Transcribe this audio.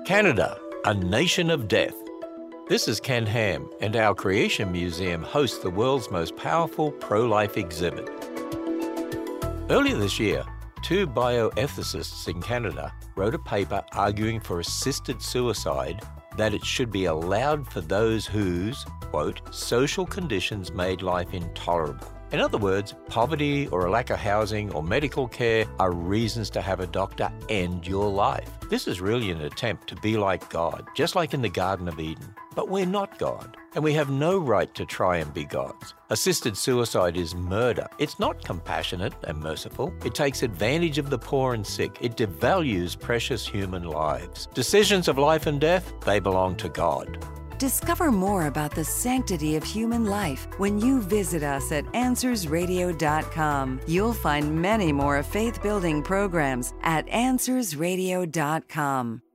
Canada, a nation of death. This is Ken Ham, and our Creation Museum hosts the world's most powerful pro-life exhibit. Earlier this year, two bioethicists in Canada wrote a paper arguing for assisted suicide, that it should be allowed for those whose, quote, social conditions made life intolerable. In other words, poverty or a lack of housing or medical care are reasons to have a doctor end your life. This is really an attempt to be like God, just like in the Garden of Eden. But we're not God, and we have no right to try and be gods. Assisted suicide is murder. It's not compassionate and merciful. It takes advantage of the poor and sick. It devalues precious human lives. Decisions of life and death, they belong to God. Discover more about the sanctity of human life when you visit us at AnswersRadio.com. You'll find many more faith-building programs at AnswersRadio.com.